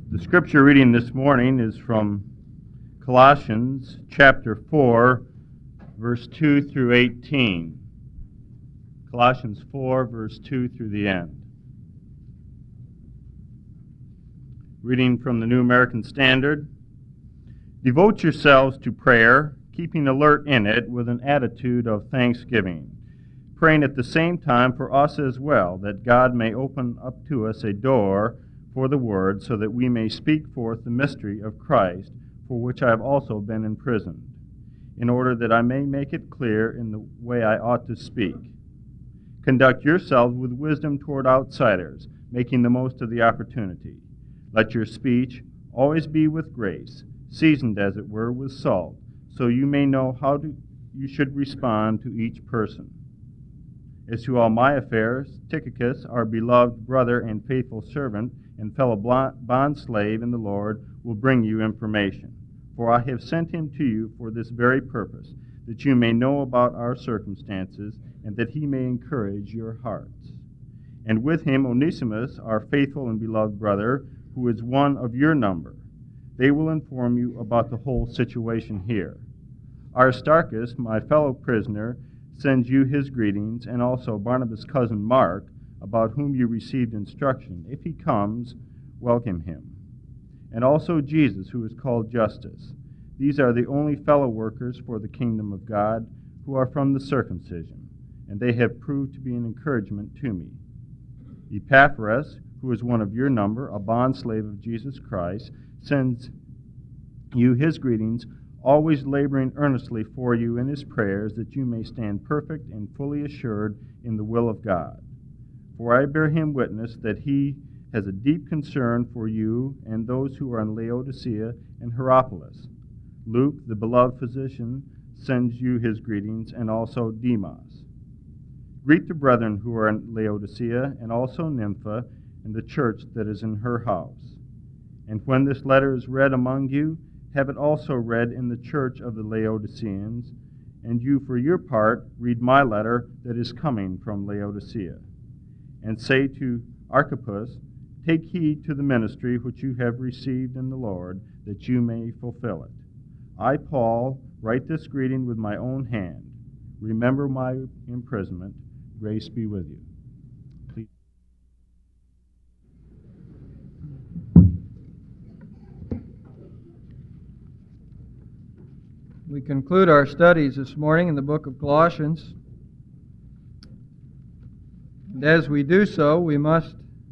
The scripture reading this morning is from Colossians chapter 4, verse 2 through 18. Colossians 4, verse 2 through the end. Reading from the New American Standard. Devote yourselves to prayer, keeping alert in it with an attitude of thanksgiving, praying at the same time for us as well, that God may open up to us a door for the word, so that we may speak forth the mystery of Christ, for which I have also been imprisoned, in order that I may make it clear in the way I ought to speak. Conduct yourselves with wisdom toward outsiders, making the most of the opportunity. Let your speech always be with grace, seasoned as it were with salt, so you may know how you should respond to each person. As to all my affairs, Tychicus, our beloved brother and faithful servant and fellow bondslave in the Lord, will bring you information. For I have sent him to you for this very purpose, that you may know about our circumstances, and that he may encourage your hearts. And with him Onesimus, our faithful and beloved brother, who is one of your number. They will inform you about the whole situation here. Aristarchus, my fellow prisoner, sends you his greetings, and also Barnabas' cousin Mark, about whom you received instruction. If he comes, welcome him. And also Jesus, who is called Justus. These are the only fellow workers for the kingdom of God, who are from the circumcision, and they have proved to be an encouragement to me. Epaphras, who is one of your number, a bondslave of Jesus Christ, sends you his greetings, always laboring earnestly for you in his prayers, that you may stand perfect and fully assured in the will of God. For I bear him witness that he has a deep concern for you and those who are in Laodicea and Hierapolis. Luke, the beloved physician, sends you his greetings, and also Demas. Greet the brethren who are in Laodicea, and also Nympha, and the church that is in her house. And when this letter is read among you, have it also read in the church of the Laodiceans, and you for your part read my letter that is coming from Laodicea. And say to Archippus, take heed to the ministry which you have received in the Lord, that you may fulfill it. I, Paul, write this greeting with my own hand. Remember my imprisonment. Grace be with you. Please. We conclude our studies this morning in the book of Colossians. And as we do so, we must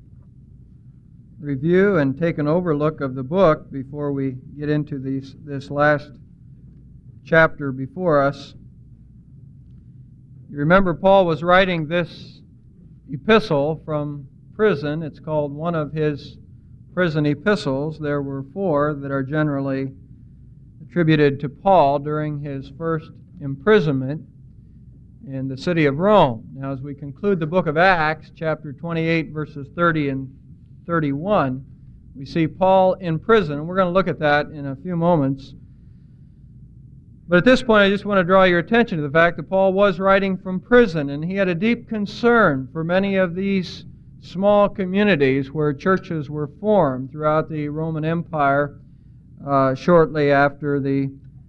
review and take an overlook of the book before we get into this last chapter before us. You remember Paul was writing this epistle from prison. It's called one of his prison epistles. There were 4 that are generally attributed to Paul during his first imprisonment in the city of Rome. Now, as we conclude the book of Acts, chapter 28, verses 30 and 31, we see Paul in prison, and we're going to look at that in a few moments. But at this point, I just want to draw your attention to the fact that Paul was writing from prison, and he had a deep concern for many of these small communities where churches were formed throughout the Roman Empire shortly after the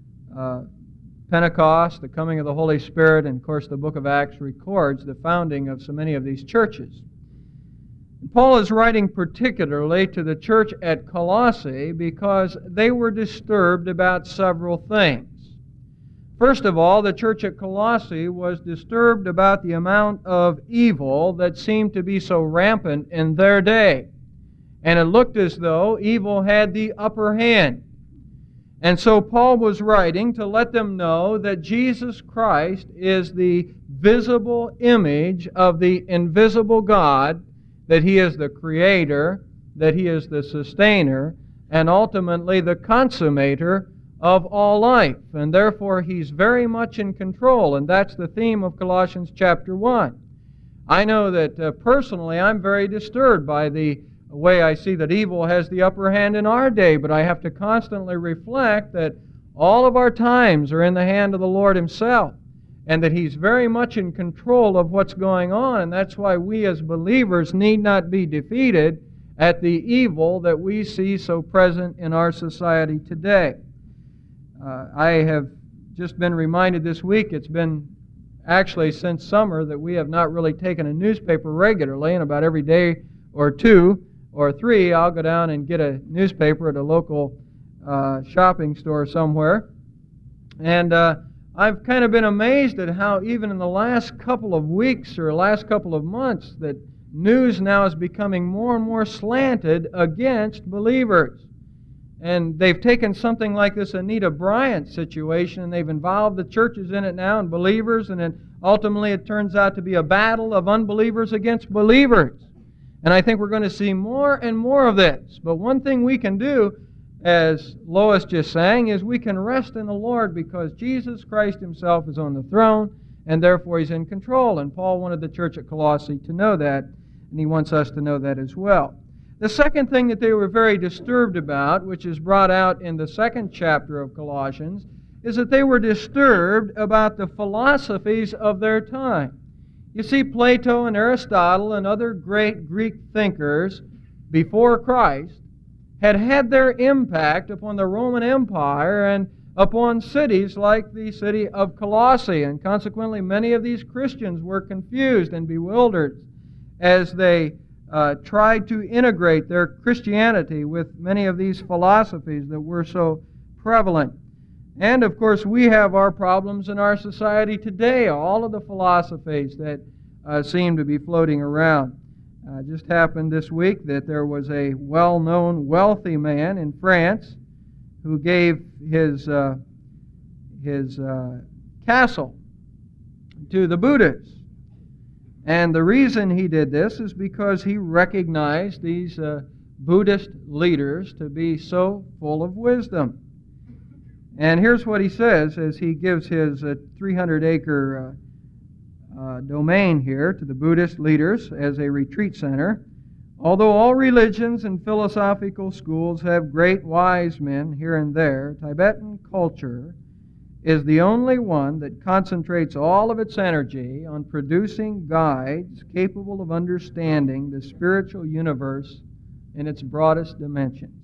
Pentecost, the coming of the Holy Spirit, and of course the book of Acts records the founding of so many of these churches. Paul is writing particularly to the church at Colossae because they were disturbed about several things. First of all, the church at Colossae was disturbed about the amount of evil that seemed to be so rampant in their day. And it looked as though evil had the upper hand. And so Paul was writing to let them know that Jesus Christ is the visible image of the invisible God, that He is the Creator, that He is the Sustainer, and ultimately the consummator of all life. And therefore He's very much in control, and that's the theme of Colossians chapter 1. I know that personally I'm very disturbed by the way I see that evil has the upper hand in our day, but I have to constantly reflect that all of our times are in the hand of the Lord Himself, and that He's very much in control of what's going on, and that's why we as believers need not be defeated at the evil that we see so present in our society today. I have just been reminded this week, it's been actually since summer, that we have not really taken a newspaper regularly, and about every day or two or three I'll go down and get a newspaper at a local shopping store somewhere. And I've kind of been amazed at how even in the last couple of weeks or last couple of months that news now is becoming more and more slanted against believers. And they've taken something like this Anita Bryant situation and they've involved the churches in it now and believers, and then ultimately it turns out to be a battle of unbelievers against believers. And I think we're going to see more and more of this. But one thing we can do, as Lois just sang, is we can rest in the Lord because Jesus Christ Himself is on the throne and therefore He's in control. And Paul wanted the church at Colossae to know that, and he wants us to know that as well. The second thing that they were very disturbed about, which is brought out in the second chapter of Colossians, is that they were disturbed about the philosophies of their time. You see, Plato and Aristotle and other great Greek thinkers before Christ had their impact upon the Roman Empire and upon cities like the city of Colossae, and consequently many of these Christians were confused and bewildered as they tried to integrate their Christianity with many of these philosophies that were so prevalent. And of course we have our problems in our society today, all of the philosophies that seem to be floating around. Just happened this week that there was a well-known wealthy man in France who gave his castle to the Buddhists. And the reason he did this is because he recognized these Buddhist leaders to be so full of wisdom. And here's what he says as he gives his 300-acre domain here to the Buddhist leaders as a retreat center. Although all religions and philosophical schools have great wise men here and there, Tibetan culture is the only one that concentrates all of its energy on producing guides capable of understanding the spiritual universe in its broadest dimensions.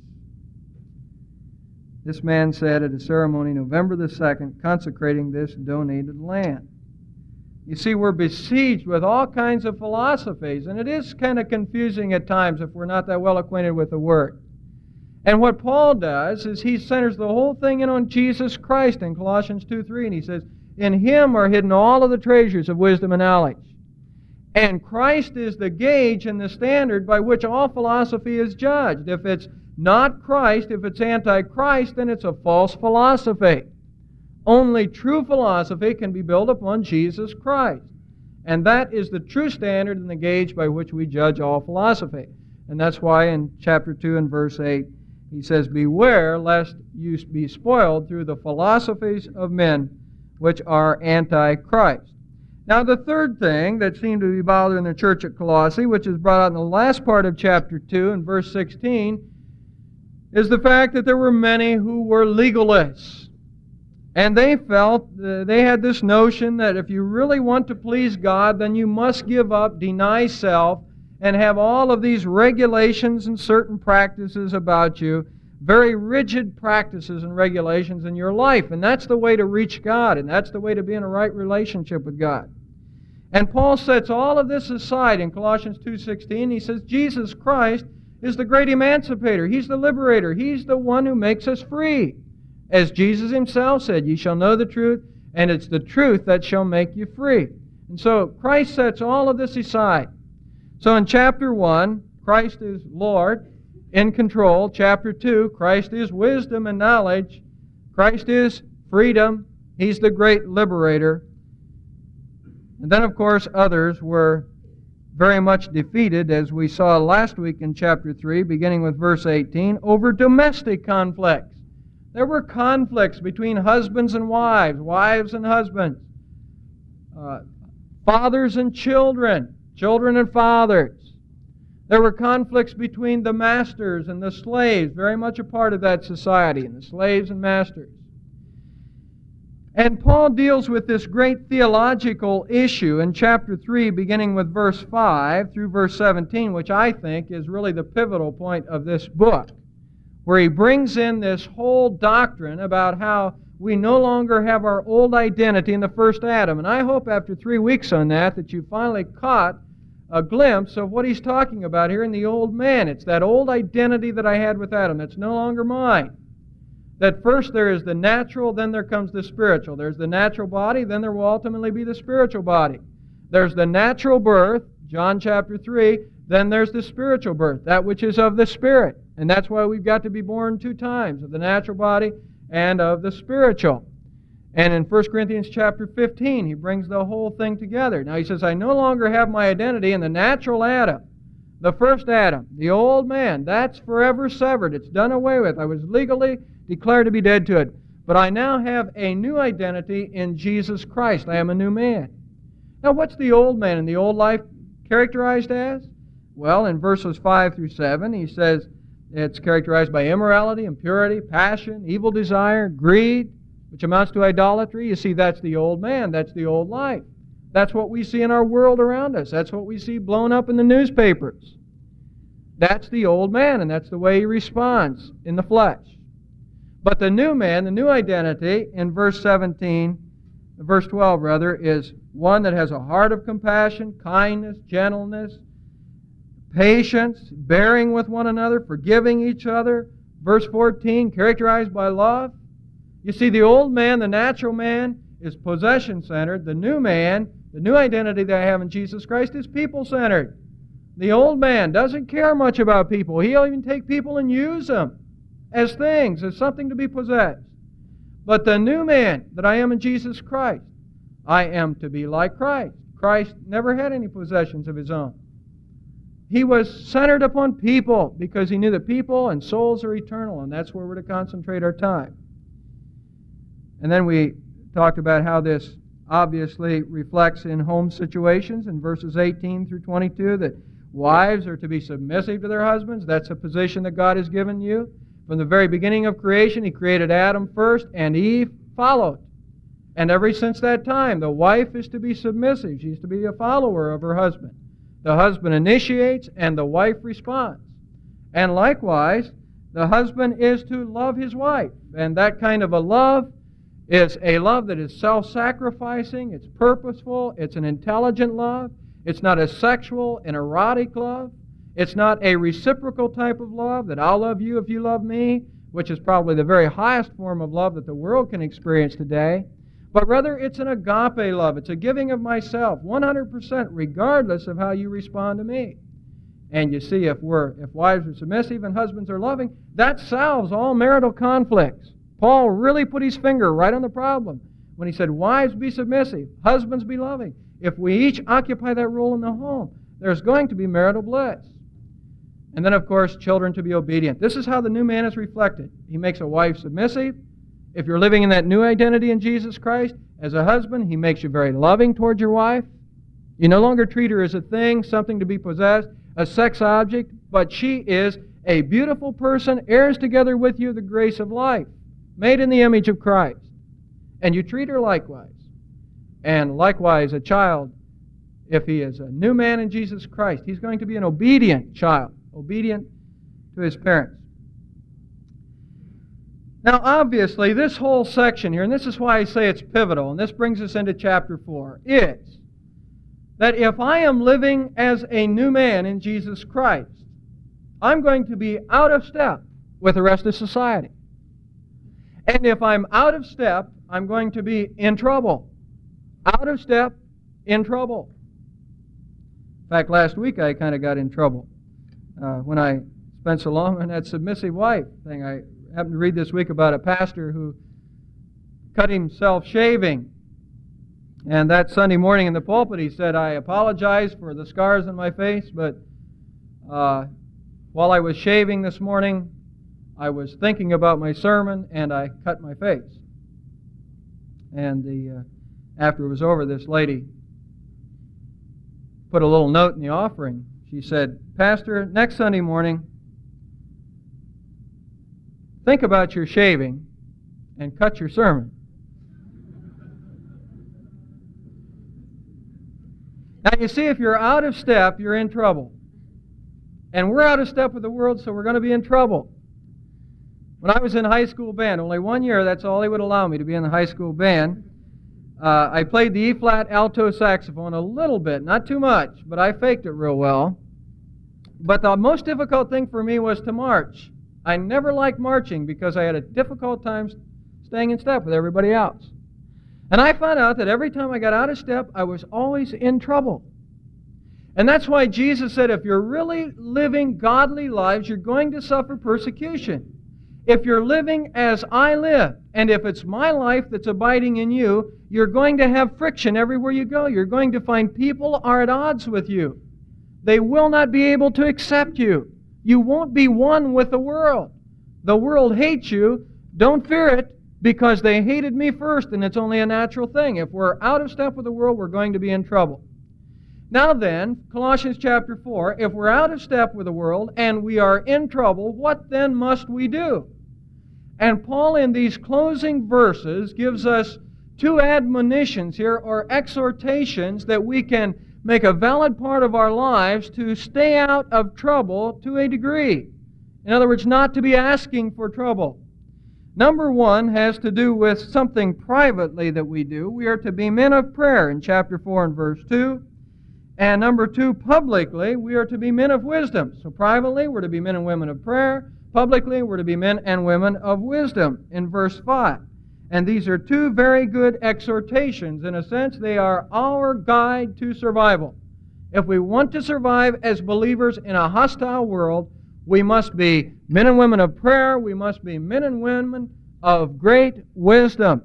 This man said at a ceremony November the 2nd, consecrating this donated land. You see, we're besieged with all kinds of philosophies, and it is kind of confusing at times if we're not that well acquainted with the Word. And what Paul does is he centers the whole thing in on Jesus Christ in Colossians 2:3, and he says, in Him are hidden all of the treasures of wisdom and knowledge. And Christ is the gauge and the standard by which all philosophy is judged. If it's not Christ, if it's anti-Christ, then it's a false philosophy. Only true philosophy can be built upon Jesus Christ. And that is the true standard and the gauge by which we judge all philosophy. And that's why in chapter 2 and verse 8, he says, beware lest you be spoiled through the philosophies of men which are anti-Christ. Now the third thing that seemed to be bothering the church at Colossae, which is brought out in the last part of chapter 2 and verse 16, is the fact that there were many who were legalists. And they felt, they had this notion that if you really want to please God, then you must give up, deny self, and have all of these regulations and certain practices about you, very rigid practices and regulations in your life. And that's the way to reach God, and that's the way to be in a right relationship with God. And Paul sets all of this aside in Colossians 2:16. He says, Jesus Christ is the great emancipator. He's the liberator. He's the one who makes us free. As Jesus Himself said, ye shall know the truth, and it's the truth that shall make you free. And so Christ sets all of this aside. So in chapter 1, Christ is Lord, in control. Chapter 2, Christ is wisdom and knowledge. Christ is freedom. He's the great liberator. And then, of course, others were very much defeated, as we saw last week in chapter 3, beginning with verse 18, over domestic conflicts. There were conflicts between husbands and wives, wives and husbands, fathers and children, children and fathers. There were conflicts between the masters and the slaves, very much a part of that society, and the slaves and masters. And Paul deals with this great theological issue in chapter 3, beginning with verse 5 through verse 17, which I think is really the pivotal point of this book, where he brings in this whole doctrine about how we no longer have our old identity in the first Adam. And I hope after 3 weeks on that you finally caught a glimpse of what he's talking about here in the old man. It's that old identity that I had with Adam that's no longer mine. That first there is the natural, then there comes the spiritual. There's the natural body, then there will ultimately be the spiritual body. There's the natural birth, John chapter 3, then there's the spiritual birth, that which is of the Spirit. And that's why we've got to be born 2 times, of the natural body and of the spiritual. And in 1 Corinthians chapter 15, he brings the whole thing together. Now he says, I no longer have my identity in the natural Adam, the first Adam, the old man. That's forever severed. It's done away with. I was legally declared to be dead to it. But I now have a new identity in Jesus Christ. I am a new man. Now what's the old man in the old life characterized as? Well, in verses 5 through 7, he says it's characterized by immorality, impurity, passion, evil desire, greed, which amounts to idolatry. You see, that's the old man. That's the old life. That's what we see in our world around us. That's what we see blown up in the newspapers. That's the old man, and that's the way he responds in the flesh. But the new man, the new identity, in verse 12 is one that has a heart of compassion, kindness, gentleness, patience, bearing with one another, forgiving each other. Verse 14, characterized by love. You see, the old man, the natural man, is possession-centered. The new man, the new identity that I have in Jesus Christ, is people-centered. The old man doesn't care much about people. He'll even take people and use them as things, as something to be possessed. But the new man that I am in Jesus Christ, I am to be like Christ. Christ never had any possessions of his own. He was centered upon people because he knew that people and souls are eternal, and that's where we're to concentrate our time. And then we talked about how this obviously reflects in home situations in verses 18 through 22, that wives are to be submissive to their husbands. That's a position that God has given you. From the very beginning of creation, he created Adam first, and Eve followed. And ever since that time, the wife is to be submissive. She's to be a follower of her husband. The husband initiates, and the wife responds. And likewise, the husband is to love his wife. And that kind of a love is a love that is self-sacrificing, it's purposeful, it's an intelligent love. It's not a sexual and erotic love. It's not a reciprocal type of love, that I'll love you if you love me, which is probably the very highest form of love that the world can experience today. But rather, it's an agape love. It's a giving of myself, 100%, regardless of how you respond to me. And you see, if wives are submissive and husbands are loving, that solves all marital conflicts. Paul really put his finger right on the problem when he said, wives be submissive, husbands be loving. If we each occupy that role in the home, there's going to be marital bliss. And then, of course, children to be obedient. This is how the new man is reflected. He makes a wife submissive. If you're living in that new identity in Jesus Christ, as a husband, he makes you very loving towards your wife. You no longer treat her as a thing, something to be possessed, a sex object, but she is a beautiful person, heirs together with you the grace of life, made in the image of Christ. And you treat her likewise. And likewise, a child, if he is a new man in Jesus Christ, he's going to be an obedient child, obedient to his parents. Now, obviously, this whole section here, and this is why I say it's pivotal, and this brings us into chapter 4, is that if I am living as a new man in Jesus Christ, I'm going to be out of step with the rest of society. And if I'm out of step, I'm going to be in trouble. Out of step, in trouble. In fact, last week I kind of got in trouble when I spent so long on that submissive wife thing. I happened to read this week about a pastor who cut himself shaving. And that Sunday morning in the pulpit he said, I apologize for the scars on my face, but while I was shaving this morning, I was thinking about my sermon and I cut my face. And after it was over, this lady put a little note in the offering. She said, Pastor, next Sunday morning, think about your shaving and cut your sermon. Now you see, if you're out of step, you're in trouble. And we're out of step with the world, so we're going to be in trouble. When I was in high school band, only 1 year, that's all they would allow me to be in the high school band. I played the E-flat alto saxophone a little bit, not too much, but I faked it real well. But the most difficult thing for me was to march. I never liked marching because I had a difficult time staying in step with everybody else. And I found out that every time I got out of step, I was always in trouble. And that's why Jesus said, if you're really living godly lives, you're going to suffer persecution. If you're living as I live, and if it's my life that's abiding in you, you're going to have friction everywhere you go. You're going to find people are at odds with you. They will not be able to accept you. You won't be one with the world. The world hates you. Don't fear it, because they hated me first, and it's only a natural thing. If we're out of step with the world, we're going to be in trouble. Now then, Colossians chapter 4, if we're out of step with the world and we are in trouble, what then must we do? And Paul, in these closing verses, gives us two admonitions here, or exhortations, that we can make a valid part of our lives to stay out of trouble to a degree. In other words, not to be asking for trouble. Number one has to do with something privately that we do. We are to be men of prayer in chapter 4 and verse 2. And number two, publicly, we are to be men of wisdom. So privately, we're to be men and women of prayer. Publicly, we're to be men and women of wisdom in verse 5. And these are two very good exhortations. In a sense, they are our guide to survival. If we want to survive as believers in a hostile world, we must be men and women of prayer. We must be men and women of great wisdom.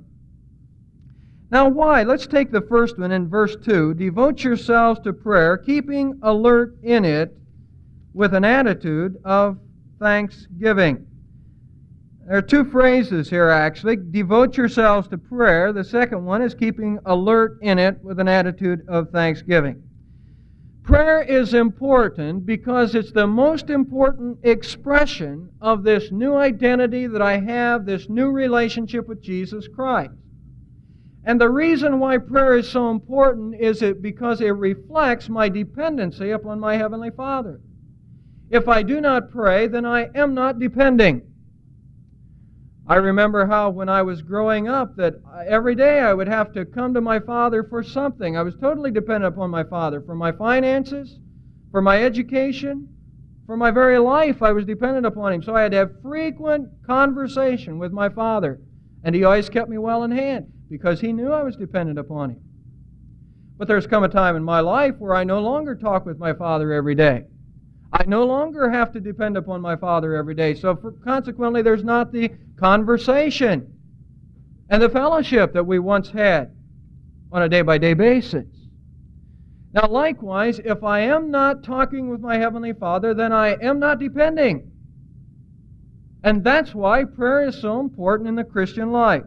Now why? Let's take the first one in verse 2. Devote yourselves to prayer, keeping alert in it with an attitude of thanksgiving. There are two phrases here actually. Devote yourselves to prayer. The second one is keeping alert in it with an attitude of thanksgiving. Prayer is important because it's the most important expression of this new identity that I have, this new relationship with Jesus Christ. And the reason why prayer is so important is because it reflects my dependency upon my Heavenly Father. If I do not pray, then I am not depending. I remember how when I was growing up that every day I would have to come to my father for something. I was totally dependent upon my father for my finances, for my education, for my very life. I was dependent upon him. So I had to have frequent conversation with my father. And he always kept me well in hand because he knew I was dependent upon him. But there's come a time in my life where I no longer talk with my father every day. I no longer have to depend upon my father every day. So consequently, there's not the conversation and the fellowship that we once had on a day-by-day basis. Now, likewise, if I am not talking with my Heavenly Father, then I am not depending. And that's why prayer is so important in the Christian life.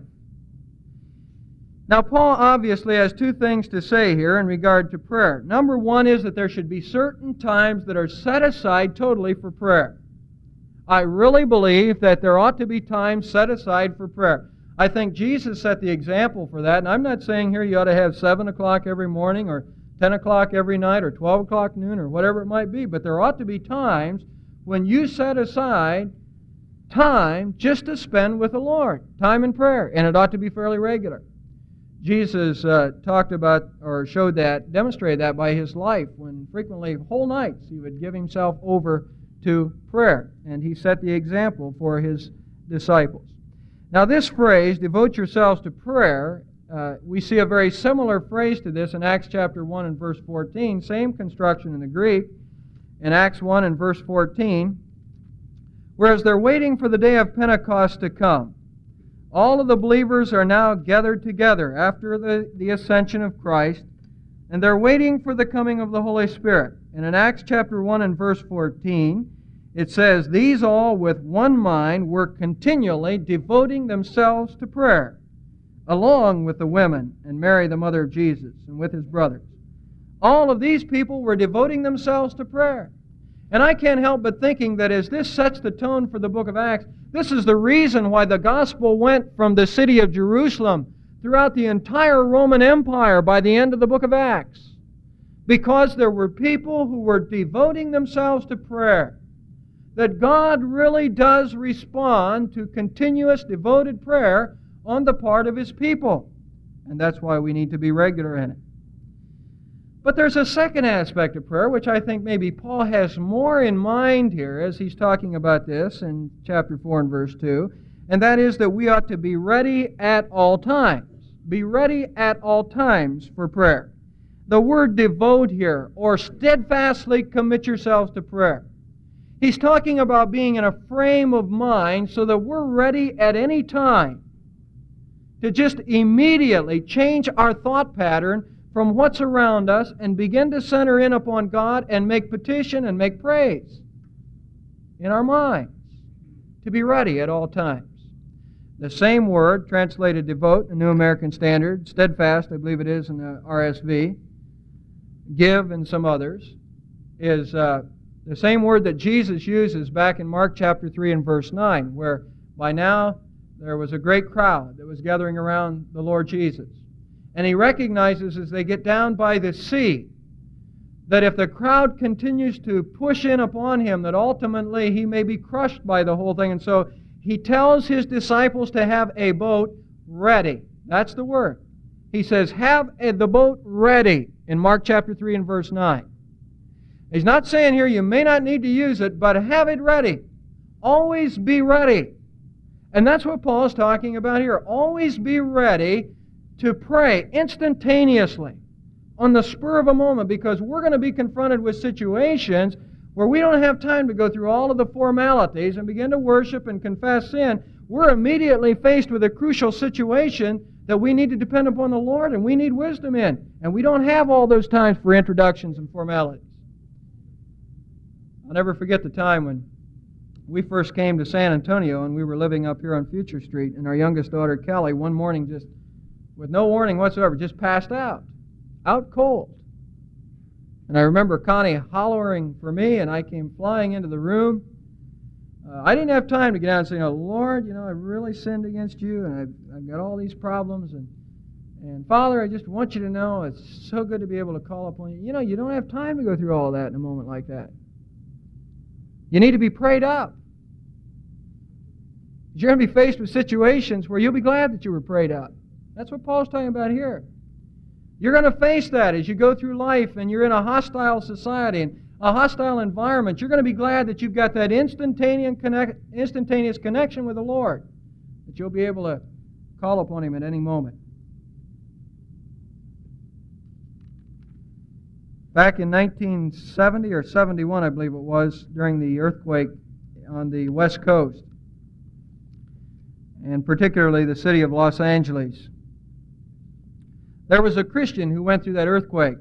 Now, Paul obviously has two things to say here in regard to prayer. Number one is that there should be certain times that are set aside totally for prayer. I really believe that there ought to be times set aside for prayer. I think Jesus set the example for that, and I'm not saying here you ought to have 7 o'clock every morning or 10 o'clock every night or 12 o'clock noon or whatever it might be, but there ought to be times when you set aside time just to spend with the Lord, time in prayer, and it ought to be fairly regular. Jesus talked about or showed that, demonstrated that by his life when frequently whole nights he would give himself over to prayer. And he set the example for his disciples. Now this phrase, devote yourselves to prayer, we see a very similar phrase to this in Acts chapter 1 and verse 14. Same construction in the Greek in Acts 1 and verse 14. Whereas they're waiting for the day of Pentecost to come. All of the believers are now gathered together after the ascension of Christ, and they're waiting for the coming of the Holy Spirit. And in Acts chapter 1 and verse 14, it says, "These all with one mind were continually devoting themselves to prayer, along with the women and Mary the mother of Jesus, and with his brothers." All of these people were devoting themselves to prayer. And I can't help but thinking that as this sets the tone for the book of Acts, this is the reason why the gospel went from the city of Jerusalem throughout the entire Roman Empire by the end of the book of Acts. because there were people who were devoting themselves to prayer. That God really does respond to continuous devoted prayer on the part of His people. And that's why we need to be regular in it. But there's a second aspect of prayer, which I think maybe Paul has more in mind here as he's talking about this in chapter 4 and verse 2, and that is that we ought to be ready at all times. Be ready at all times for prayer. The word devote here, or steadfastly commit yourselves to prayer. He's talking about being in a frame of mind so that we're ready at any time to just immediately change our thought pattern from what's around us and begin to center in upon God and make petition and make praise in our minds. To be ready at all times. The same word, translated devote in the New American Standard, steadfast, I believe it is in the RSV, give in some others, is the same word that Jesus uses back in Mark chapter 3 and verse 9, where by now there was a great crowd that was gathering around the Lord Jesus. And He recognizes as they get down by the sea that if the crowd continues to push in upon Him, that ultimately He may be crushed by the whole thing. And so He tells His disciples to have a boat ready. That's the word. He says, have the boat ready in Mark chapter 3 and verse 9. He's not saying here you may not need to use it, but have it ready. Always be ready. And that's what Paul is talking about here. Always be ready to pray instantaneously on the spur of a moment, because we're going to be confronted with situations where we don't have time to go through all of the formalities and begin to worship and confess sin. We're immediately faced with a crucial situation that we need to depend upon the Lord and we need wisdom in. And we don't have all those times for introductions and formalities. I'll never forget the time when we first came to San Antonio and we were living up here on Future Street, and our youngest daughter, Kelly, one morning just with no warning whatsoever, just passed out cold. And I remember Connie hollering for me, and I came flying into the room. I didn't have time to get out and say, Lord, I've really sinned against you, and I've got all these problems, and Father, I just want you to know it's so good to be able to call upon you. You don't have time to go through all that in a moment like that. You need to be prayed up. You're going to be faced with situations where you'll be glad that you were prayed up. That's what Paul's talking about here. You're going to face that as you go through life and you're in a hostile society and a hostile environment. You're going to be glad that you've got that instantaneous connection with the Lord, that you'll be able to call upon Him at any moment. Back in 1970 or 71, I believe it was, during the earthquake on the West Coast, and particularly the city of Los Angeles, there was a Christian who went through that earthquake.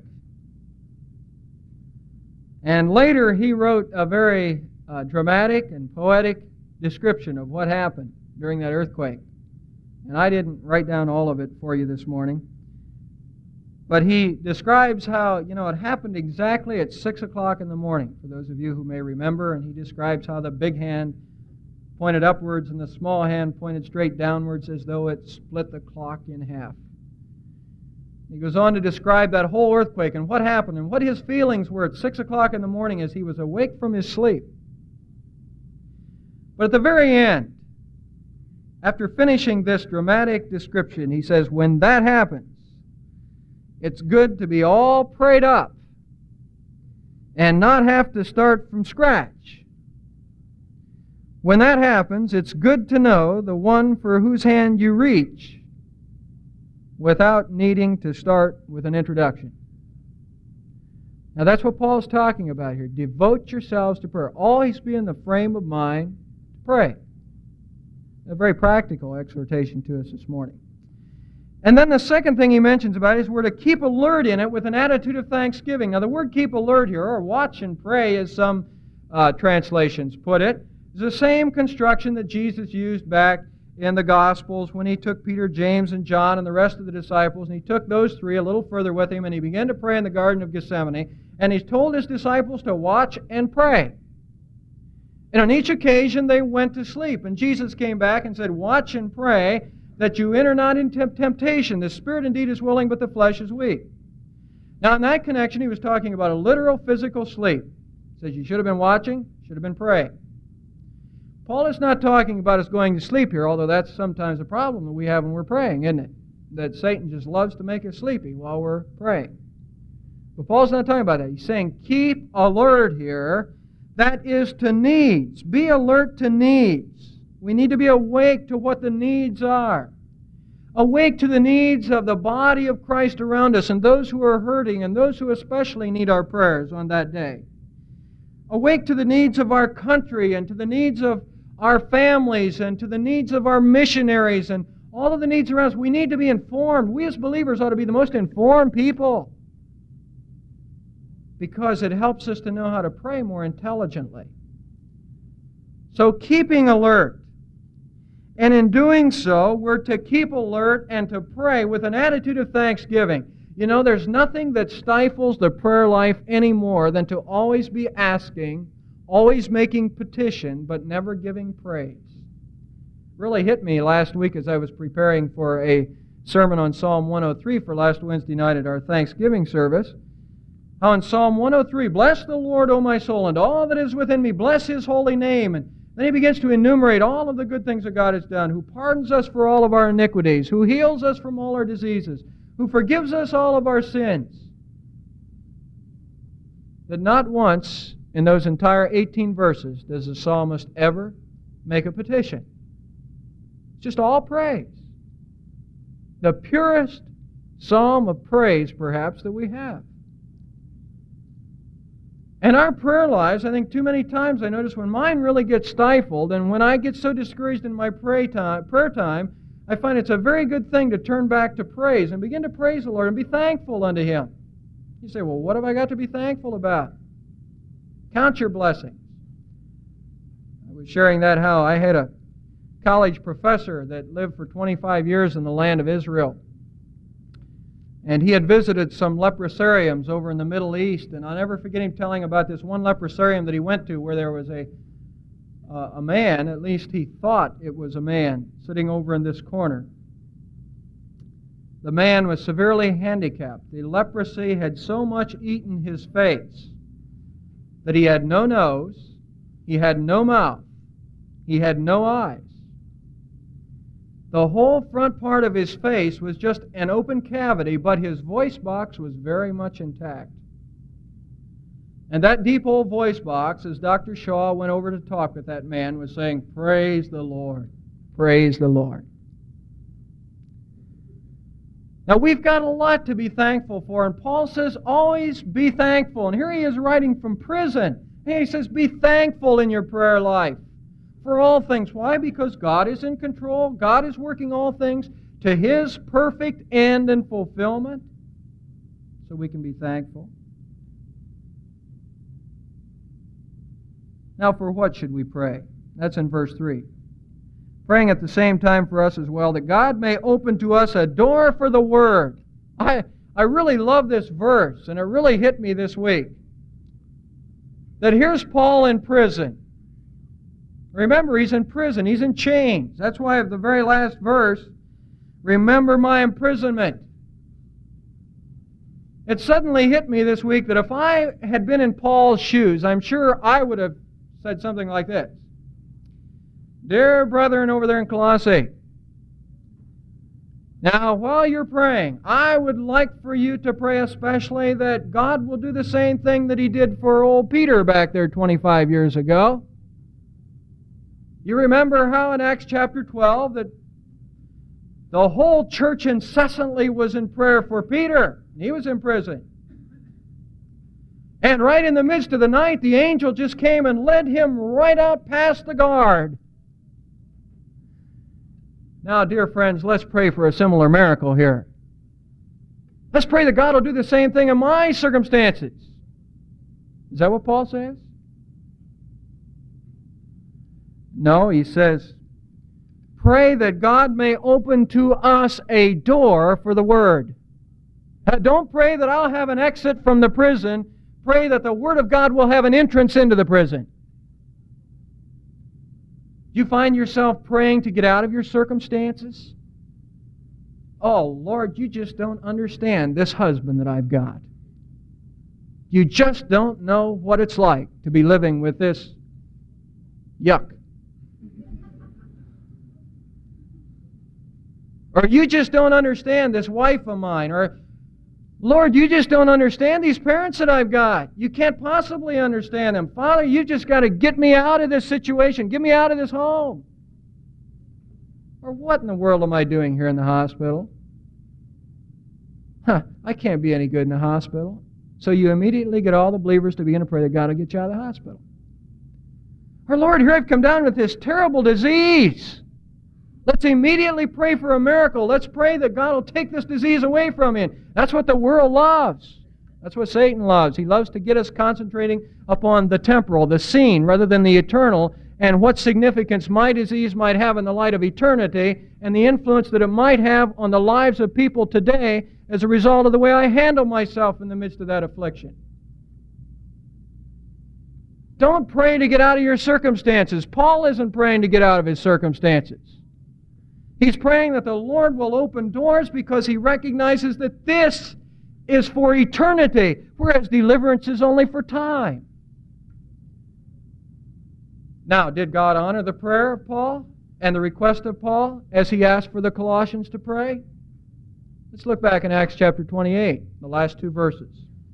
And later he wrote a very dramatic and poetic description of what happened during that earthquake. And I didn't write down all of it for you this morning. But he describes how, it happened exactly at 6 o'clock in the morning, for those of you who may remember. And he describes how the big hand pointed upwards and the small hand pointed straight downwards as though it split the clock in half. He goes on to describe that whole earthquake and what happened and what his feelings were at 6 o'clock in the morning as he was awake from his sleep. But at the very end, after finishing this dramatic description, he says, when that happens, it's good to be all prayed up and not have to start from scratch. When that happens, it's good to know the one for whose hand you reach without needing to start with an introduction. Now that's what Paul's talking about here. Devote yourselves to prayer. Always be in the frame of mind to pray. A very practical exhortation to us this morning. And then the second thing he mentions about it is we're to keep alert in it with an attitude of thanksgiving. Now the word keep alert here, or watch and pray as some translations put it, is the same construction that Jesus used back in the Gospels when He took Peter, James, and John and the rest of the disciples, and He took those three a little further with Him, and He began to pray in the Garden of Gethsemane, and He told His disciples to watch and pray. And on each occasion they went to sleep, and Jesus came back and said, watch and pray that you enter not into temptation. The spirit indeed is willing, but the flesh is weak. Now, in that connection, he was talking about a literal physical sleep. He says you should have been watching, should have been praying. Paul is not talking about us going to sleep here, although that's sometimes a problem that we have when we're praying, isn't it? That Satan just loves to make us sleepy while we're praying. But Paul's not talking about that. He's saying keep alert here. That is to needs. Be alert to needs. We need to be awake to what the needs are. Awake to the needs of the body of Christ around us and those who are hurting and those who especially need our prayers on that day. Awake to the needs of our country and to the needs of our families and to the needs of our missionaries and all of the needs around us. We need to be informed. We as believers ought to be the most informed people because it helps us to know how to pray more intelligently. So keeping alert. And in doing so, we're to keep alert and to pray with an attitude of thanksgiving. You know, there's nothing that stifles the prayer life any more than to always be asking, always making petition, but never giving praise. Really hit me last week as I was preparing for a sermon on Psalm 103 for last Wednesday night at our Thanksgiving service. How in Psalm 103, bless the Lord, O my soul, and all that is within me, bless His holy name. And then he begins to enumerate all of the good things that God has done, who pardons us for all of our iniquities, who heals us from all our diseases, who forgives us all of our sins. That not once in those entire 18 verses does the psalmist ever make a petition. It's just all praise. The purest psalm of praise, perhaps, that we have. And our prayer lives, I think too many times I notice when mine really gets stifled and when I get so discouraged in my prayer time, I find it's a very good thing to turn back to praise and begin to praise the Lord and be thankful unto Him. You say, well, what have I got to be thankful about? Count your blessings. I was sharing that how I had a college professor that lived for 25 years in the land of Israel. And he had visited some leprosariums over in the Middle East. And I'll never forget him telling about this one leprosarium that he went to where there was a man, at least he thought it was a man, sitting over in this corner. The man was severely handicapped. The leprosy had so much eaten his face that he had no nose, he had no mouth, he had no eyes. The whole front part of his face was just an open cavity, but his voice box was very much intact. And that deep old voice box, as Dr. Shaw went over to talk with that man, was saying, praise the Lord, praise the Lord. Now we've got a lot to be thankful for, and Paul says, always be thankful. And here he is writing from prison. He says, be thankful in your prayer life. For all things. Why? Because God is in control. God is working all things to His perfect end and fulfillment. So we can be thankful. Now for what should we pray? That's in verse 3. Praying at the same time for us as well, that God may open to us a door for the Word. I really love this verse, and it really hit me this week. That here's Paul in prison. Remember, he's in prison. He's in chains. That's why at the very last verse, remember my imprisonment. It suddenly hit me this week that if I had been in Paul's shoes, I'm sure I would have said something like this. Dear brethren over there in Colossae, now while you're praying, I would like for you to pray especially that God will do the same thing that He did for old Peter back there 25 years ago. You remember how in Acts chapter 12 that the whole church incessantly was in prayer for Peter. He was in prison. And right in the midst of the night, the angel just came and led him right out past the guard. Now, dear friends, let's pray for a similar miracle here. Let's pray that God will do the same thing in my circumstances. Is that what Paul says? No, he says, pray that God may open to us a door for the Word. Don't pray that I'll have an exit from the prison. Pray that the Word of God will have an entrance into the prison. Do you find yourself praying to get out of your circumstances? Oh, Lord, you just don't understand this husband that I've got. You just don't know what it's like to be living with this yuck. Or you just don't understand this wife of mine. Or, Lord, you just don't understand these parents that I've got. You can't possibly understand them. Father, you just got to get me out of this situation. Get me out of this home. Or what in the world am I doing here in the hospital? I can't be any good in the hospital. So you immediately get all the believers to begin to pray that God will get you out of the hospital. Or, Lord, here I've come down with this terrible disease. Let's immediately pray for a miracle. Let's pray that God will take this disease away from me. That's what the world loves. That's what Satan loves. He loves to get us concentrating upon the temporal, the seen, rather than the eternal, and what significance my disease might have in the light of eternity, and the influence that it might have on the lives of people today as a result of the way I handle myself in the midst of that affliction. Don't pray to get out of your circumstances. Paul isn't praying to get out of his circumstances. He's praying that the Lord will open doors because he recognizes that this is for eternity, whereas deliverance is only for time. Now, did God honor the prayer of Paul and the request of Paul as he asked for the Colossians to pray? Let's look back in Acts chapter 28, the last two verses.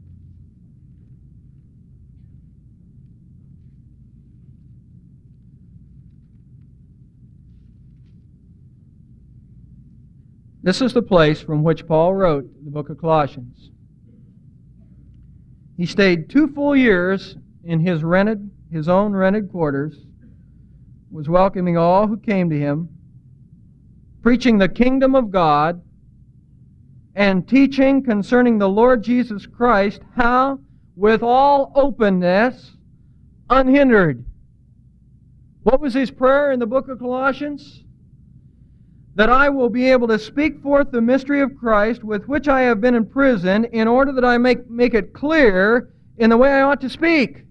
This is the place from which Paul wrote the book of Colossians. He stayed 2 full years in his own rented quarters, was welcoming all who came to him, preaching the kingdom of God, and teaching concerning the Lord Jesus Christ, how, with all openness, unhindered. What was his prayer in the book of Colossians? That I will be able to speak forth the mystery of Christ, with which I have been in prison, in order that I make it clear in the way I ought to speak.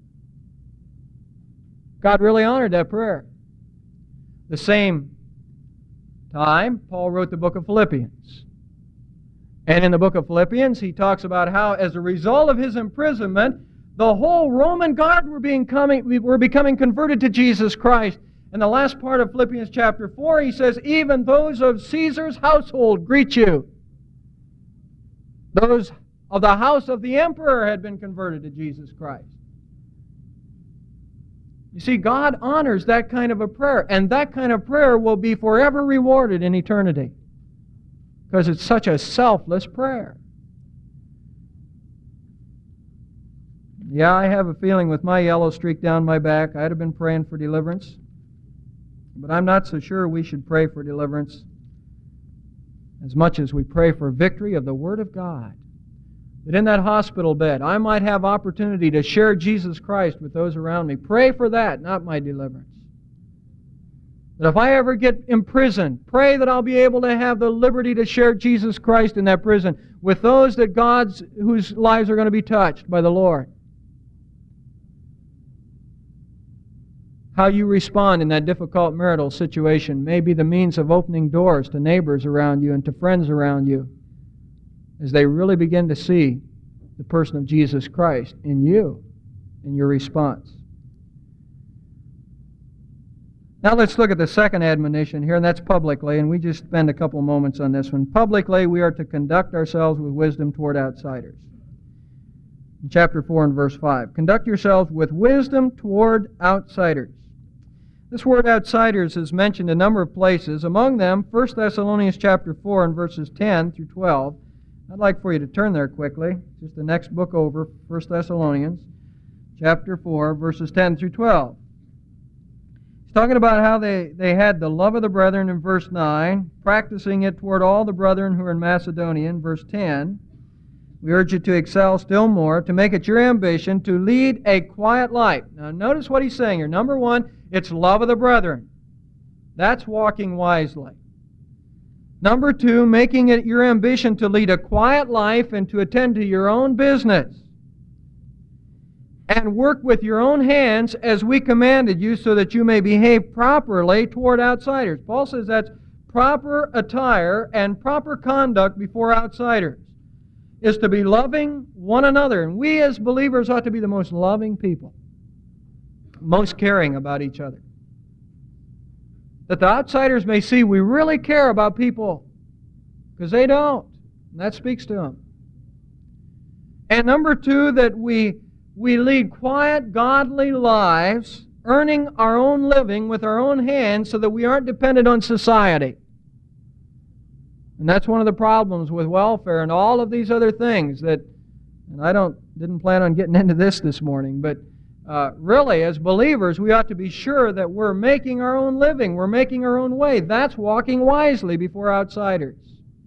God really honored that prayer. The same time, Paul wrote the book of Philippians. And in the book of Philippians, he talks about how, as a result of his imprisonment, the whole Roman guard were becoming converted to Jesus Christ. In the last part of Philippians chapter 4, he says, even those of Caesar's household greet you. Those of the house of the emperor had been converted to Jesus Christ. You see, God honors that kind of a prayer, and that kind of prayer will be forever rewarded in eternity because it's such a selfless prayer. Yeah, I have a feeling with my yellow streak down my back, I'd have been praying for deliverance. But I'm not so sure we should pray for deliverance as much as we pray for victory of the Word of God. That in that hospital bed, I might have opportunity to share Jesus Christ with those around me. Pray for that, not my deliverance. That if I ever get imprisoned, pray that I'll be able to have the liberty to share Jesus Christ in that prison with those whose lives are going to be touched by the Lord. How you respond in that difficult marital situation may be the means of opening doors to neighbors around you and to friends around you as they really begin to see the person of Jesus Christ in you, in your response. Now let's look at the second admonition here, and that's publicly, and we just spend a couple moments on this one. Publicly, we are to conduct ourselves with wisdom toward outsiders. In chapter 4 and verse 5, conduct yourselves with wisdom toward outsiders. This word outsiders is mentioned a number of places. Among them, 1 Thessalonians chapter 4 and verses 10 through 12. I'd like for you to turn there quickly. Just the next book over, 1 Thessalonians chapter 4, verses 10 through 12. He's talking about how they had the love of the brethren in verse 9, practicing it toward all the brethren who are in Macedonia in verse 10. We urge you to excel still more, to make it your ambition to lead a quiet life. Now notice what he's saying here. Number one, it's love of the brethren. That's walking wisely. Number two, making it your ambition to lead a quiet life and to attend to your own business. And work with your own hands as we commanded you, so that you may behave properly toward outsiders. Paul says that's proper attire and proper conduct before outsiders. is to be loving one another. And we as believers ought to be the most loving people, most caring about each other. That the outsiders may see we really care about people, because they don't. And that speaks to them. And number two, that we lead quiet, godly lives, earning our own living with our own hands so that we aren't dependent on society. And that's one of the problems with welfare and all of these other things that, and I didn't plan on getting into this morning, but really, as believers, we ought to be sure that we're making our own living, we're making our own way. That's walking wisely before outsiders.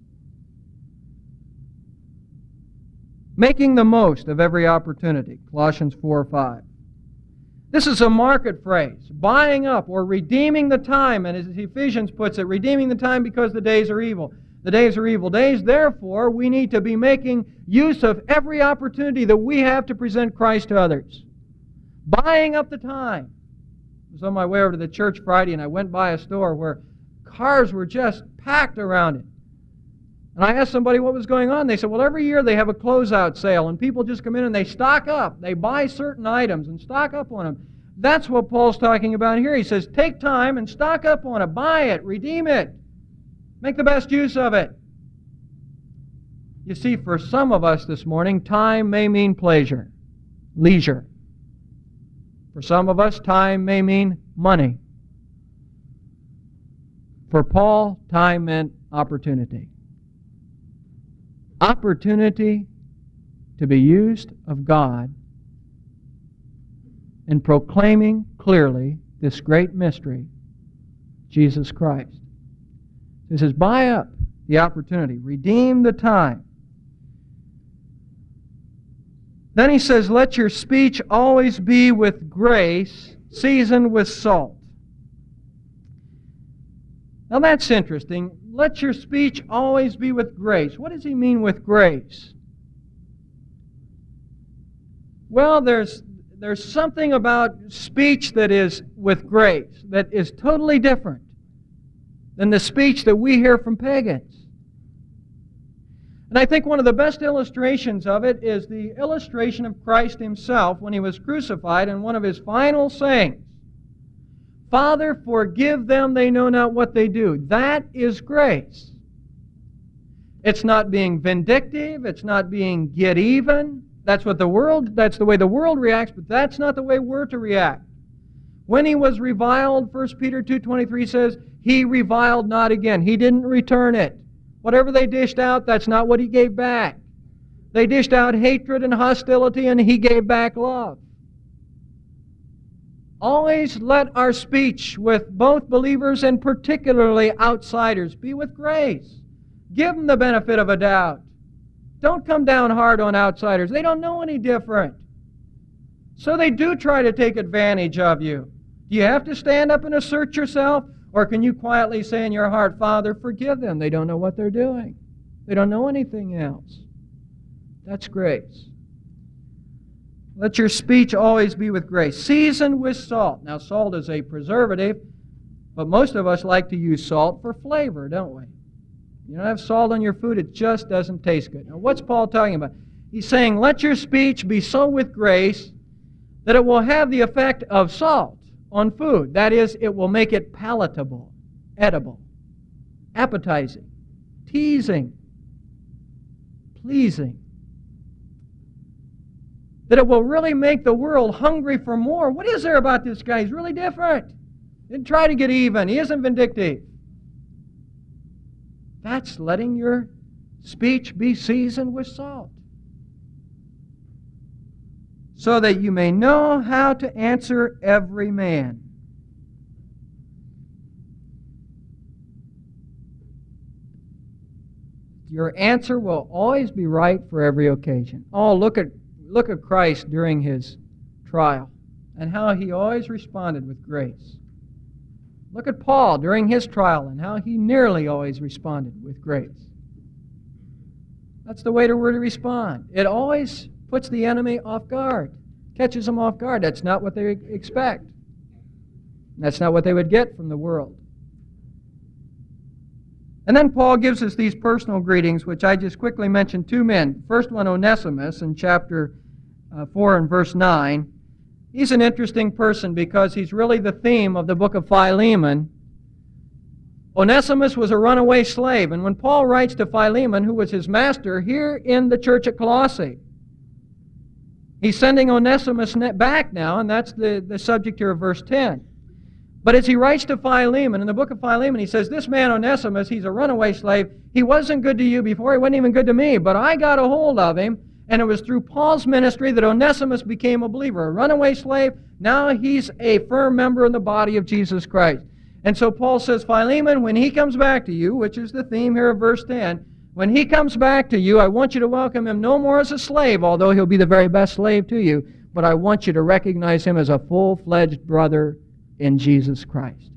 Making the most of every opportunity, Colossians 4:5. This is a market phrase, buying up or redeeming the time, and as Ephesians puts it, redeeming the time because the days are evil. The days are evil days. Therefore, we need to be making use of every opportunity that we have to present Christ to others. Buying up the time. I was on my way over to the church Friday, and I went by a store where cars were just packed around it. And I asked somebody what was going on. They said, well, every year they have a closeout sale, and people just come in and they stock up. They buy certain items and stock up on them. That's what Paul's talking about here. He says, take time and stock up on it. Buy it. Redeem it. Make the best use of it. You see, for some of us this morning, time may mean pleasure, leisure. For some of us, time may mean money. For Paul, time meant opportunity. Opportunity to be used of God in proclaiming clearly this great mystery, Jesus Christ. He says, buy up the opportunity. Redeem the time. Then he says, let your speech always be with grace, seasoned with salt. Now that's interesting. Let your speech always be with grace. What does he mean with grace? Well, there's something about speech that is with grace that is totally different than the speech that we hear from pagans. And I think one of the best illustrations of it is the illustration of Christ himself when he was crucified in one of his final sayings. Father, forgive them, they know not what they do. That is grace. It's not being vindictive. It's not being get even. That's the way the world reacts, but that's not the way we're to react. When he was reviled, 1 Peter 2:23 says, he reviled not again. He didn't return it. Whatever they dished out, that's not what he gave back. They dished out hatred and hostility, and he gave back love. Always let our speech with both believers and particularly outsiders be with grace. Give them the benefit of a doubt. Don't come down hard on outsiders. They don't know any different. So they do try to take advantage of you. Do you have to stand up and assert yourself? Or can you quietly say in your heart, Father, forgive them. They don't know what they're doing. They don't know anything else. That's grace. Let your speech always be with grace, seasoned with salt. Now, salt is a preservative, but most of us like to use salt for flavor, don't we? You don't have salt on your food, it just doesn't taste good. Now, what's Paul talking about? He's saying, let your speech be so with grace that it will have the effect of salt on food. That is, it will make it palatable, edible, appetizing, teasing, pleasing. That it will really make the world hungry for more. What is there about this guy? He's really different. He didn't try to get even. He isn't vindictive. That's letting your speech be seasoned with salt, so that you may know how to answer every man. Your answer will always be right for every occasion. Oh, look at Christ during his trial and how he always responded with grace. Look at Paul during his trial and how he nearly always responded with grace. That's the way we're to respond. It always puts the enemy off guard, catches them off guard. That's not what they expect. That's not what they would get from the world. And then Paul gives us these personal greetings, which I just quickly mentioned two men. First one, Onesimus, in chapter 4 and verse 9. He's an interesting person because he's really the theme of the book of Philemon. Onesimus was a runaway slave, and when Paul writes to Philemon, who was his master, here in the church at Colossae, he's sending Onesimus back now, and that's the subject here of verse 10. But as he writes to Philemon, in the book of Philemon, he says, this man Onesimus, he's a runaway slave. He wasn't good to you before. He wasn't even good to me. But I got a hold of him, and it was through Paul's ministry that Onesimus became a believer. A runaway slave, now he's a firm member in the body of Jesus Christ. And so Paul says, Philemon, when he comes back to you, which is the theme here of verse 10, when he comes back to you, I want you to welcome him no more as a slave, although he'll be the very best slave to you, but I want you to recognize him as a full-fledged brother in Jesus Christ.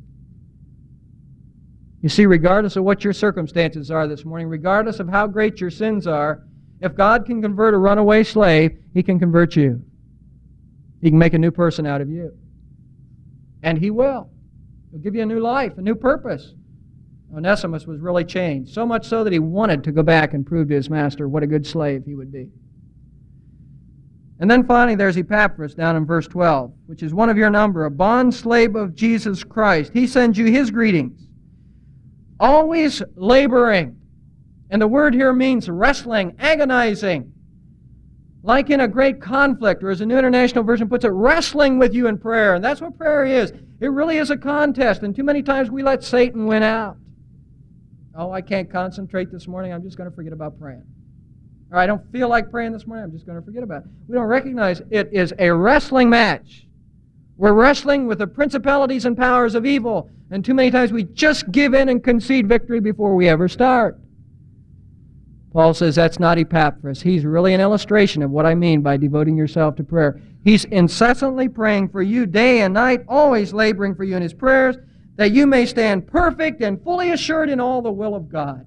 You see, regardless of what your circumstances are this morning, regardless of how great your sins are, if God can convert a runaway slave, He can convert you. He can make a new person out of you. And He will. He'll give you a new life, a new purpose. Onesimus was really changed, so much so that he wanted to go back and prove to his master what a good slave he would be. And then finally, there's Epaphras down in verse 12, which is one of your number, a bond-slave of Jesus Christ. He sends you his greetings, always laboring. And the word here means wrestling, agonizing, like in a great conflict, or as the New International Version puts it, wrestling with you in prayer. And that's what prayer is. It really is a contest, and too many times we let Satan win out. Oh, I can't concentrate this morning. I'm just going to forget about praying. Or I don't feel like praying this morning. I'm just going to forget about it. We don't recognize it is a wrestling match. We're wrestling with the principalities and powers of evil. And too many times we just give in and concede victory before we ever start. Paul says that's not Epaphras. He's really an illustration of what I mean by devoting yourself to prayer. He's incessantly praying for you day and night, always laboring for you in his prayers, that you may stand perfect and fully assured in all the will of God.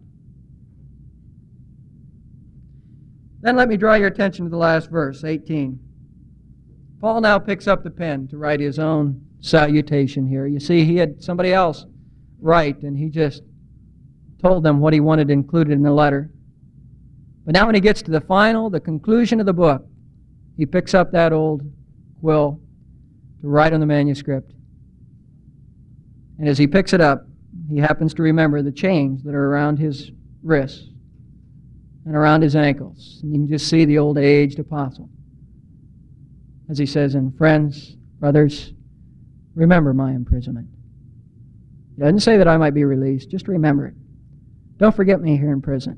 Then let me draw your attention to the last verse, 18. Paul now picks up the pen to write his own salutation here. You see, he had somebody else write, and he just told them what he wanted included in the letter. But now when he gets to the conclusion of the book, he picks up that old quill to write on the manuscript. And as he picks it up, he happens to remember the chains that are around his wrists and around his ankles. And you can just see the old aged apostle. As he says, and friends, brothers, remember my imprisonment. He doesn't say that I might be released, just remember it. Don't forget me here in prison.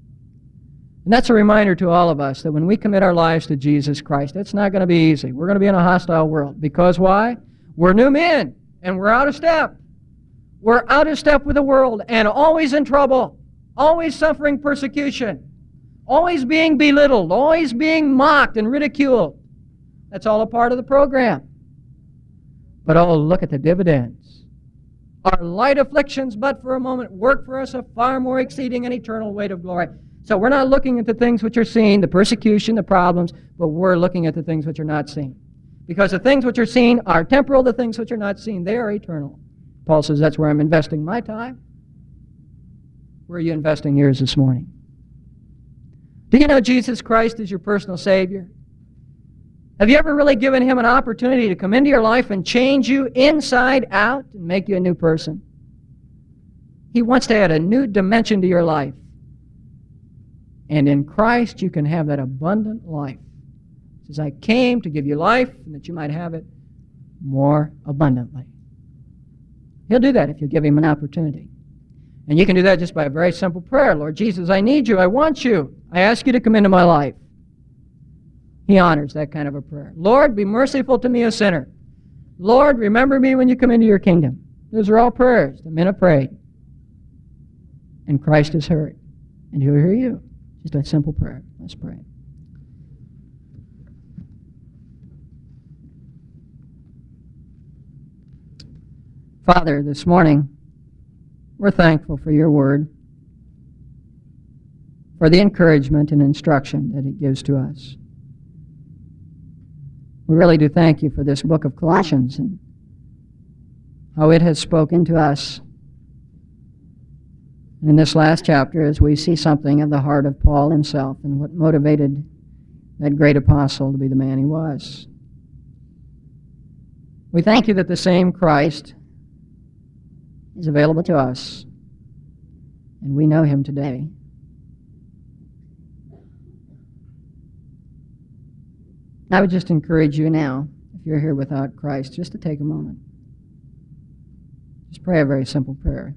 And that's a reminder to all of us that when we commit our lives to Jesus Christ, it's not going to be easy. We're going to be in a hostile world. Because why? We're new men, and we're out of step. We're out of step with the world, and always in trouble, always suffering persecution, always being belittled, always being mocked and ridiculed. That's all a part of the program. But oh, look at the dividends. Our light afflictions, but for a moment, work for us a far more exceeding and eternal weight of glory. So we're not looking at the things which are seen, the persecution, the problems, but we're looking at the things which are not seen. Because the things which are seen are temporal, the things which are not seen, they are eternal. Paul says that's where I'm investing my time. Where are you investing yours this morning? Do you know Jesus Christ is your personal Savior? Have you ever really given Him an opportunity to come into your life and change you inside out and make you a new person? He wants to add a new dimension to your life. And in Christ you can have that abundant life. He says, I came to give you life and that you might have it more abundantly. He'll do that if you give Him an opportunity. And you can do that just by a very simple prayer. Lord Jesus, I need you. I want you. I ask you to come into my life. He honors that kind of a prayer. Lord, be merciful to me, a sinner. Lord, remember me when you come into your kingdom. Those are all prayers the men have prayed. And Christ has heard. And He'll hear you. Just a simple prayer. Let's pray. Father, this morning, we're thankful for your word, for the encouragement and instruction that it gives to us. We really do thank you for this book of Colossians and how it has spoken to us In this last chapter, as we see something of the heart of Paul himself and what motivated that great apostle to be the man he was. We thank you that the same Christ is available to us, and we know him today. I would just encourage you now, if you're here without Christ, just to take a moment. Just pray a very simple prayer.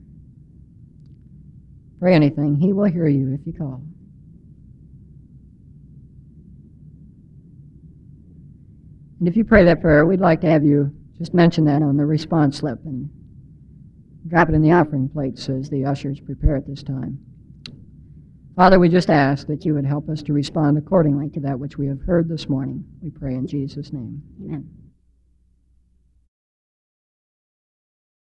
Pray anything. He will hear you if you call. And if you pray that prayer, we'd like to have you just mention that on the response slip and drop it in the offering plates as the ushers prepare at this time. Father, we just ask that you would help us to respond accordingly to that which we have heard this morning. We pray in Jesus' name. Amen.